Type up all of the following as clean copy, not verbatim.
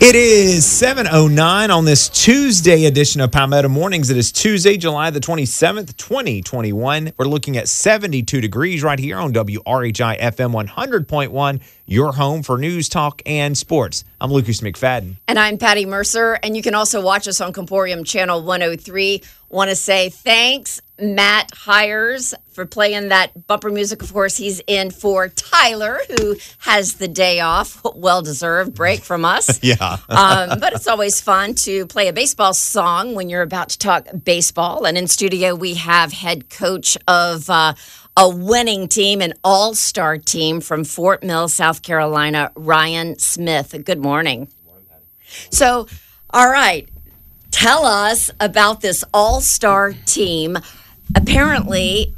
It is 7:09 on this Tuesday edition of Palmetto Mornings. It is Tuesday, July the 27th, 2021. We're looking at 72 degrees right here on WRHI FM 100.1, your home for news, talk, and sports. I'm Lucas McFadden. And I'm Patty Mercer, and you can also watch us on Comporium Channel 103. Want to say thanks, Matt Hires, for playing that bumper music. Of course, he's in for Tyler, who has the day off. Well-deserved break from us. Yeah. But it's always fun to play a baseball song when you're about to talk baseball. And in studio, we have head coach of a winning team, an all-star team from Fort Mill, South Carolina, Ryan Smith. Good morning. Good morning, Patty. So, all right. Tell us about this all-star team. Apparently,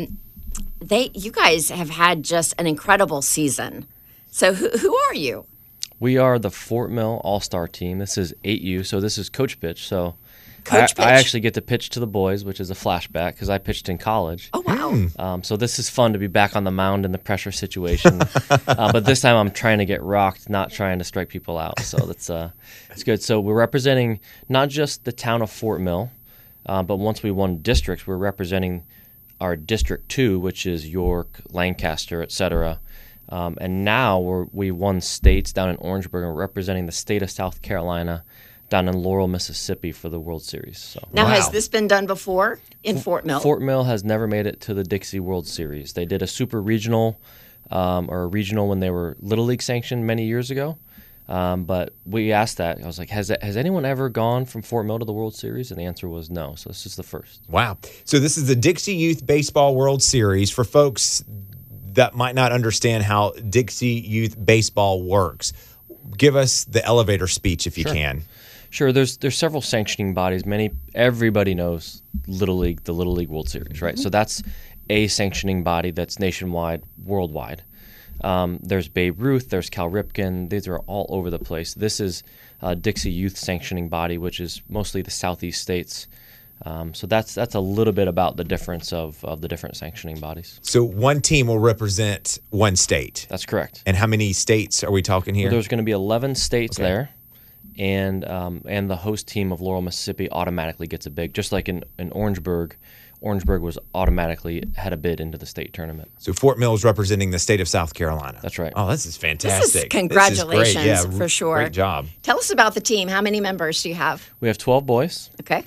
you guys have had just an incredible season. So who are you? We are the Fort Mill All-Star team. This is 8U, so this is coach pitch. So Coach pitch? I actually get to pitch to the boys, which is a flashback because I pitched in college. Oh, wow. So this is fun to be back on the mound in the pressure situation. But this time I'm trying to get rocked, not trying to strike people out. So that's it's good. So we're representing not just the town of Fort Mill, but once we won districts, we're representing our District 2, which is York, Lancaster, etc. And now we won states down in Orangeburg, and we're representing the state of South Carolina down in Laurel, Mississippi for the World Series. So. Now, Has this been done before in Fort Mill? Fort Mill has never made it to the Dixie World Series. They did a super regional or a regional when they were Little League sanctioned many years ago. But we asked that. I was like, has anyone ever gone from Fort Mill to the World Series? And the answer was no. So this is the first. Wow. So this is the Dixie Youth Baseball World Series. For folks that might not understand how Dixie Youth Baseball works, give us the elevator speech if you can. Sure. There's several sanctioning bodies. Everybody knows Little League, the Little League World Series, right? So that's a sanctioning body that's nationwide, worldwide. There's Babe Ruth, there's Cal Ripken. These are all over the place. This is Dixie Youth sanctioning body, which is mostly the southeast states. So that's a little bit about the difference of the different sanctioning bodies. So one team will represent one state. That's correct. And how many states are we talking here? Well, there's going to be 11 states there. And the host team of Laurel, Mississippi automatically gets a bid. Just like in Orangeburg, Orangeburg was automatically had a bid into the state tournament. So Fort Mill is representing the state of South Carolina. That's right. Oh, this is fantastic. This is congratulations, this is great. for sure. Great job. Tell us about the team. How many members do you have? We have 12 boys. Okay.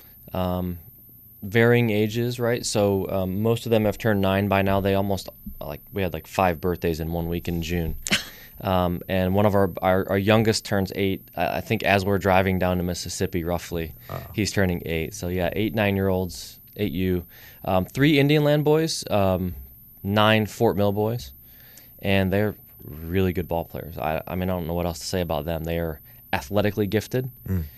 Varying ages, right? So most of them have turned 9 by now. They almost we had 5 birthdays in 1 week in June. And one of our youngest turns 8. I think as we're driving down to Mississippi, roughly, he's turning 8. So yeah, 8 9-year-olds, 8U, 3 Indian Land boys, 9 Fort Mill boys, and they're really good ball players. I don't know what else to say about them. They are athletically gifted.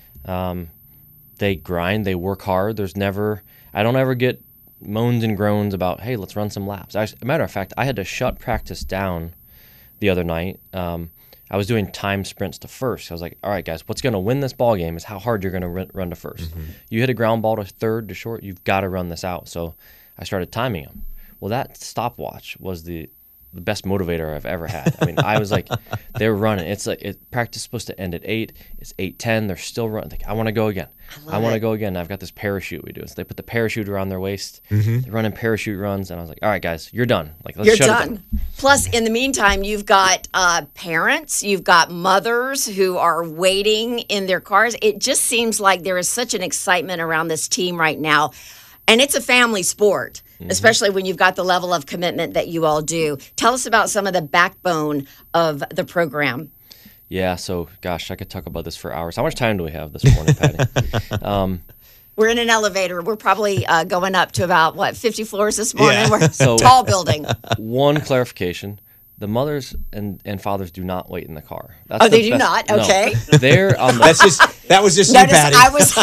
They grind. They work hard. I don't ever get moans and groans about, hey, let's run some laps. As a matter of fact, I had to shut practice down the other night. I was doing time sprints to first. I was like, all right, guys, what's going to win this ball game is how hard you're going to run to first. You hit a ground ball to third, to short, you've got to run this out. So I started timing them. Well, that stopwatch was the best motivator I've ever had. I mean, I was like, they were running. It's practice is supposed to end at 8. It's 8:10. They're still running. Like, I want to go again. I want to go again. I've got this parachute we do. So they put the parachute around their waist. They're running parachute runs. And I was like, all right, guys, you're done. Let's shut it down. Plus, in the meantime, you've got parents, you've got mothers who are waiting in their cars. It just seems like there is such an excitement around this team right now. And it's a family sport, especially when you've got the level of commitment that you all do. Tell us about some of the backbone of the program. Yeah, so, gosh, I could talk about this for hours. How much time do we have this morning, Patty? We're in an elevator. We're probably going up to about, 50 floors this morning? Yeah. We're So, tall building. One clarification. The mothers and fathers do not wait in the car. They do not? Okay. No. They're on the, that was just Notice you, Patty.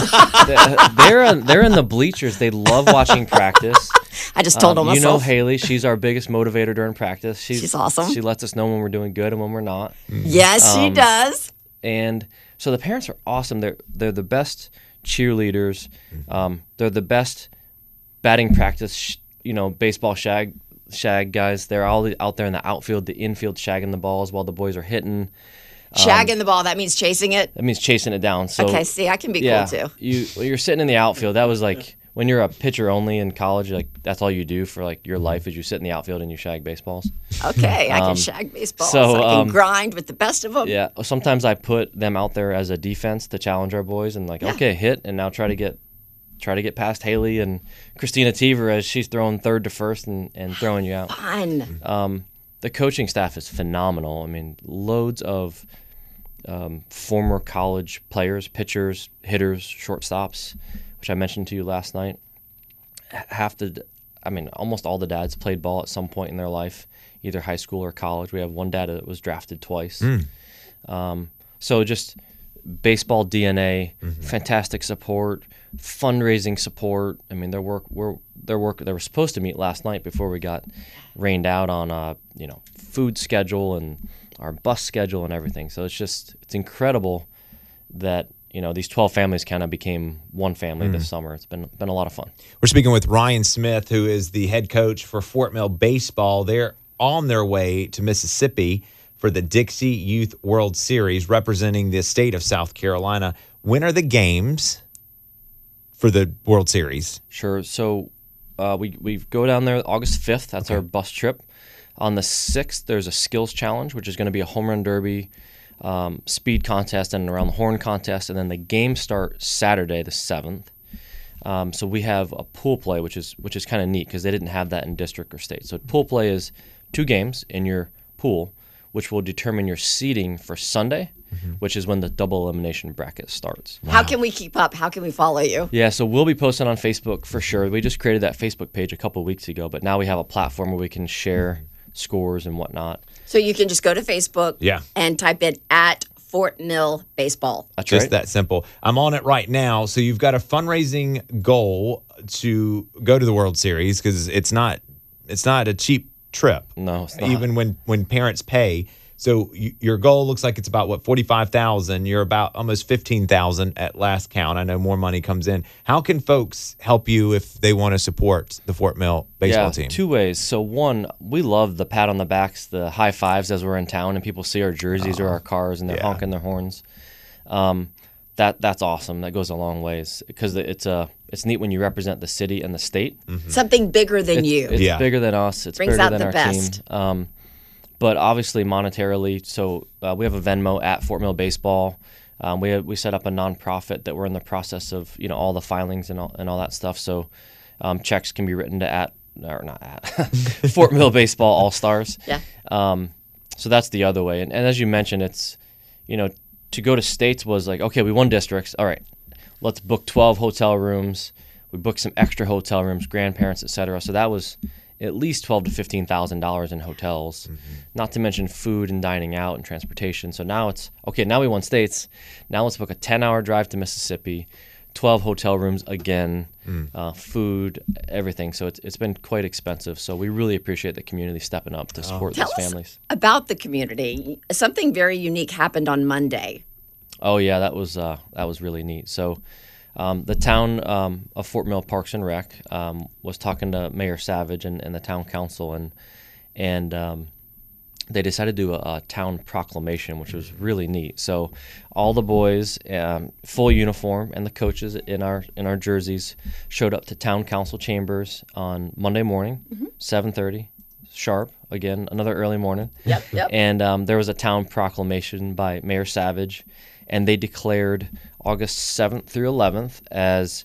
I was they're in the bleachers. They love watching practice. I just told them You know myself. Haley, she's our biggest motivator during practice. She's awesome. She lets us know when we're doing good and when we're not. Yes, she does. And so the parents are awesome. They're the best cheerleaders. They're the best batting practice, baseball shag guys. They're all out there in the outfield, the infield shagging the balls while the boys are hitting. Shagging the ball, that means chasing it? That means chasing it down. So, Okay, see, I can be yeah, cool too. You're sitting in the outfield. That was like when you're a pitcher only in college, like that's all you do for like your life is you sit in the outfield and you shag baseballs. Okay, I can shag baseballs. so, I can grind with the best of them. Yeah, sometimes I put them out there as a defense to challenge our boys and like, okay, hit, and now try to get past Haley and Christina Teaver as she's throwing third to first and throwing you out. Fun. The coaching staff is phenomenal. I mean, loads of former college players, pitchers, hitters, shortstops, which I mentioned to you last night. Almost all the dads played ball at some point in their life, either high school or college. We have one dad that was drafted twice. So just baseball DNA, fantastic support, fundraising support. I mean, they were supposed to meet last night before we got rained out on food schedule and our bus schedule and everything. So it's incredible that these 12 families kind of became one family this summer. It's been a lot of fun. We're speaking with Ryan Smith, who is the head coach for Fort Mill Baseball. They're on their way to Mississippi for the Dixie Youth World Series, representing the state of South Carolina. When are the games for the World Series? Sure. So we go down there August 5th. That's our bus trip. On the 6th, there's a skills challenge, which is going to be a home run derby, speed contest, and around the horn contest. And then the games start Saturday, the 7th. So we have a pool play, which is kind of neat because they didn't have that in district or state. So pool play is 2 games in your pool, which will determine your seeding for Sunday, which is when the double elimination bracket starts. Wow. How can we keep up? How can we follow you? Yeah, so we'll be posting on Facebook for sure. We just created that Facebook page a couple of weeks ago, but now we have a platform where we can share scores and whatnot. So you can just go to Facebook and type in at Fort Mill Baseball. That's Just right. that simple. I'm on it right now. So you've got a fundraising goal to go to the World Series because it's not a cheap trip. No, it's not. Even when parents pay. So your goal looks like it's about, what, $45,000. You're about almost $15,000 at last count. I know more money comes in. How can folks help you if they want to support the Fort Mill baseball team? 2 ways. So one, we love the pat on the backs, the high fives as we're in town and people see our jerseys or our cars and they're honking their horns. That's awesome. That goes a long ways because it's neat when you represent the city and the state. Something bigger than you. It's bigger than us. It's Brings bigger out than the our best. team. But obviously monetarily, so we have a Venmo at Fort Mill Baseball. We set up a nonprofit that we're in the process of all the filings and all that stuff. So checks can be written to Fort Mill Baseball All Stars. Yeah. So that's the other way. And as you mentioned, it's to go to states was like, okay, we won districts. All right, let's book 12 hotel rooms. We booked some extra hotel rooms, grandparents, etc. So that was at least $12,000 to $15,000 in hotels, not to mention food and dining out and transportation. So now it's, okay, now we won states. Now let's book a 10-hour drive to Mississippi, 12 hotel rooms again, food, everything. So it's been quite expensive. So we really appreciate the community stepping up to support these families. Tell us about the community. Something very unique happened on Monday. Oh, yeah, that was really neat. So the town of Fort Mill Parks and Rec was talking to Mayor Savage and the town council, and they decided to do a town proclamation, which was really neat. So all the boys, full uniform, and the coaches in our jerseys showed up to town council chambers on Monday morning, 7:30 sharp. Again, another early morning. Yep. And there was a town proclamation by Mayor Savage, and they declared August 7th through 11th as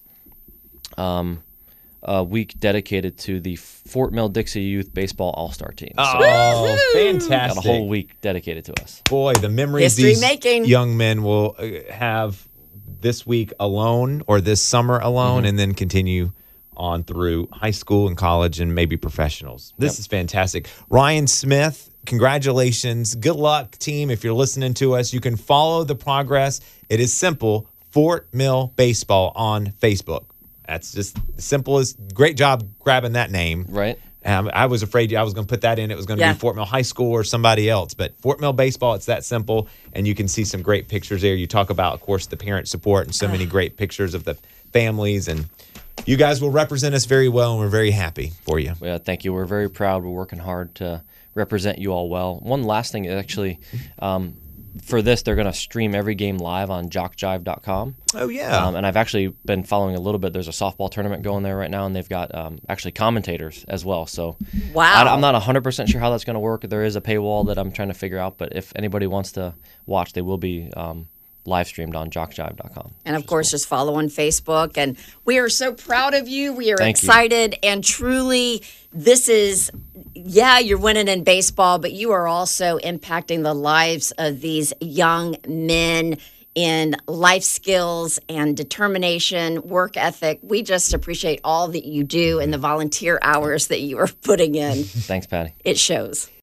a week dedicated to the Fort Mill Dixie Youth Baseball All-Star Team. Oh, fantastic. Got a whole week dedicated to us. Boy, the memories these young men will have this week alone or this summer alone and then continue on through high school and college and maybe professionals. This is fantastic. Ryan Smith, congratulations. Good luck, team. If you're listening to us, you can follow the progress. It is simple. Fort Mill Baseball on Facebook. That's just the simplest. Great job grabbing that name. Right. I was afraid I was going to put that in. It was going to be Fort Mill High School or somebody else. But Fort Mill Baseball, it's that simple. And you can see some great pictures there. You talk about, of course, the parent support and so many great pictures of the families. And you guys will represent us very well, and we're very happy for you. Yeah, thank you. We're very proud. We're working hard to represent you all well. One last thing, actually, for this, they're going to stream every game live on jockjive.com. Oh, yeah. And I've actually been following a little bit. There's a softball tournament going there right now, and they've got actually commentators as well. So wow. I'm not 100% sure how that's going to work. There is a paywall that I'm trying to figure out, but if anybody wants to watch, they will be live streamed on jockjive.com. And of course, just follow on Facebook. And we are so proud of you. We are Thank excited. And truly, this is, yeah, you're winning in baseball, but you are also impacting the lives of these young men in life skills and determination, work ethic. We just appreciate all that you do and the volunteer hours that you are putting in. Thanks, Patty. It shows.